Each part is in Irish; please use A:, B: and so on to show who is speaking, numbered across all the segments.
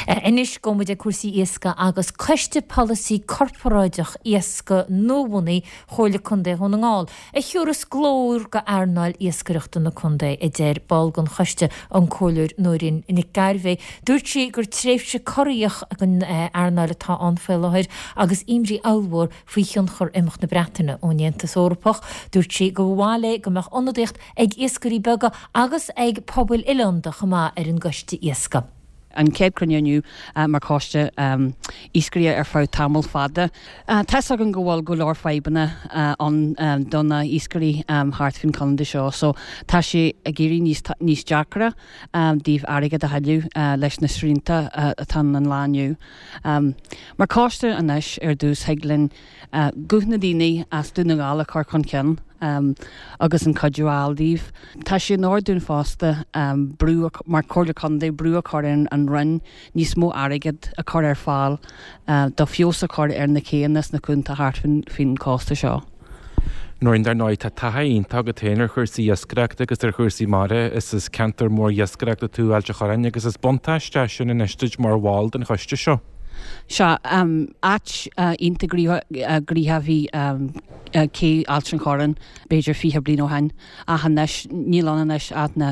A: Inis go muid cuasaí iasca agus coiste policy corporáideach iasca nóbhunaí chóirla chundé chun ngáil. Chiúras glóir go airnáil iascareachta na chundé I déir balgan choiste an cóilir nóirín ina garbhé. Dúirt sí gur tréimhse choíoch an airnáil atá anfeilláir agus imrí áhór faoi chion chur imach na bretainna ónéantas Órapach. Dúirt sí go bháile go meach onadaíocht ag iascarí bega agus ag pobl Ileanda chumá an goiste iasca.
B: An céad cruniú mar cáiste íscria fá tamil fada. Tás an go bhfuil go leir feibanna an donna íscarí hart fin calanda seo, so tá sé a géirí níos deacra díobh airigad a heiliú leis na srínta atá an lániu. Mar cáiste anis dús heaglann guthna daoine as dúna gála chuir chun ceann. Agus an cadúáildíh. Tá sé nódún fásta brú mar cóirla chundé brú a choirn an run níos mó airigad a chur fáil do fios a chur na céanas na cúnta hart fin cásta seo.
C: Nóir dar náid tá taíon tá go téanaar chuirsaí iascareachta agus chuirsaí mara is cantar mór iascareachta tú ailte chorainn agus is bontáiste sin in isteid mar bháil den choiste seo.
B: Seo ínta grítha bhí cé altrin choran beidir fithe blin ó hain a hanis níl anis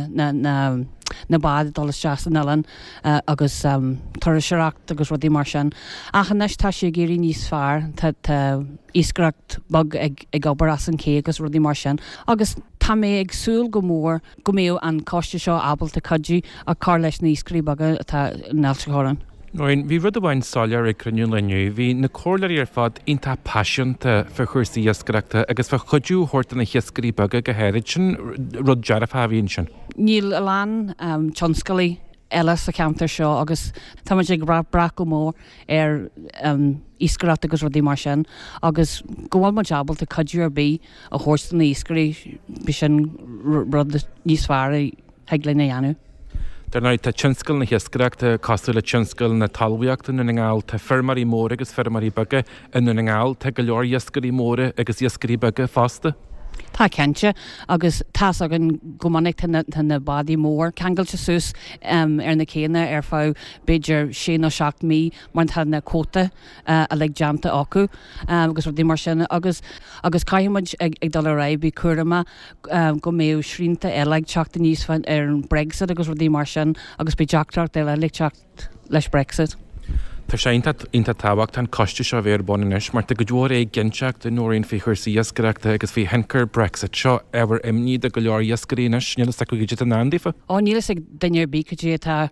B: na bád dolas teas an elan agus tar seacht agus rudí mar sin. A hanis tá sé géirí níos fearr tá íscracht bag ag obair as an cé agus rudí mar sin. Agus tá mé ag súil go mór go méo an cáiste seo abalta cadú a cá leis na íscrí baga atá náilse choran.
C: Nóin, bhí rud amhain sáilear ag cruniú leniu, bhí na cóirlaí fad ionta passionanta fe chuirsaí iascareachta agus fe chuidú thuirta na hiascarí baga go héirid sin rud dearmh haíonn sin.
B: Níl aláin tionscalaí eile sa counter seo agus tá ag bra go mór íscareachta agus rudí mar sin agus go bhfuil mar jabalta cadú bí a thuirsta na íscarí bí sin rud níos fearr heaglann na dhéanú.
C: Dar náid tá tionscail na hiascareachta cosú le tionscail na talmhaíochta na ngáil tá fermarí móra agus fermarí baga in na ngáil tá go leor iascarí móra agus iascarí baga fásta. Tá
B: ceinte agus tá agan gomannic na badí mór ceangail se sús na céine fá beidir 6 mí mar tá na cóta a le jamta acu agus rudí mar sin agus caiimiid ag dal raibí cuarama go méo srínta eile teachta níos fan an Brexit agus rudí mar sin agus be deachtracht eile le teacht leis Brexit.
C: Tá sé inta táhacht an coiste seo bhéir bonis, mar go dúir é ginseach den nóirín fé chuirsaí iascareachta agus fé hencar Brexit seo ever imní a go leor iascarínas nílas a go gide an andífa?
B: Nílas ag daine bícadí tá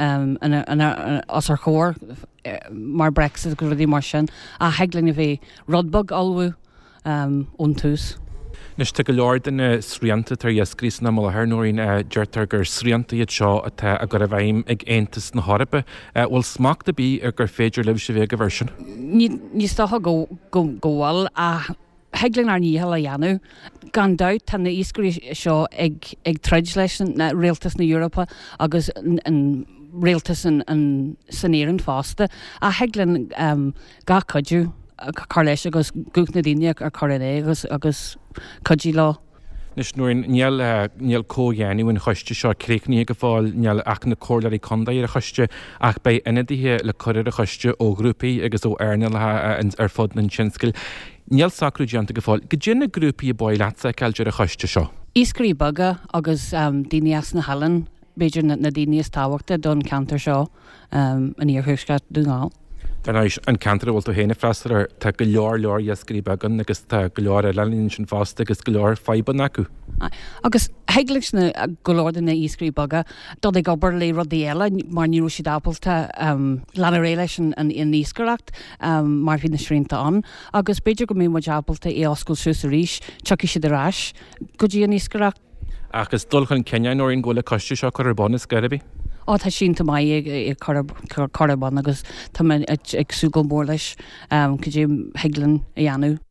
B: as ar chóir mar Brexit go rudí mar sin a heaglann bhé rodbog albhú ón tús.
C: Nis te go leor den srianta tar iascrís na mthir nóirín deirtar gur srianta iad seo atá a gur a bhaim ag aontas na hárapa. Bhfuil smachta bí ar gur féidir libh sé bhé go bhir sin?
B: Níos tácha go bhfuil a heaglann ar níhall a dhéanú gan dát tá na íscarí seo ag treid leis na réaltas na Eorpa agus an réaltas an sanéireann fásta a heaglann ga cadú car leis agus gúna daine ar choirné agus cadí lá.
C: Nis nuair níl cóhéanú in choiste seo créicní go fáil níl ach na cóirlaí conda ar a choiste ach ba inadíthe le choir a choiste ó grúpaí agus ó airne ar fod na tionscail. Níl sacrú deanta go fáil. Go dtí na grúpaí báil leatsa ceilte a choiste seo?
B: Íscarí baga agus daine as na hallan beidir na daine táhachta don cantar seo an íorthúscat dúnáil.
C: An cantar bhfuil tú héna freistar tá go leor iascarí bagan agus tá go leor lelíonn sin fásta agus go leor feiban acu.
B: Agus heaglaigh na go leor na íscarí baga dod ag obair le rudí eile mar níú si dábalta lena ré leis an íscareacht mar bhí na srínta an agus beidir go mé mar dábalta é oscail siús a ríis tuí si arás go dtí an íscareacht.
C: Agus dulchan Kenya nóirín ggóla coiste seo chu bonus garibí?
B: Tá sínta mai ag choraban agus tá ag súgal mór leis go dtí heaglann a dhéanú.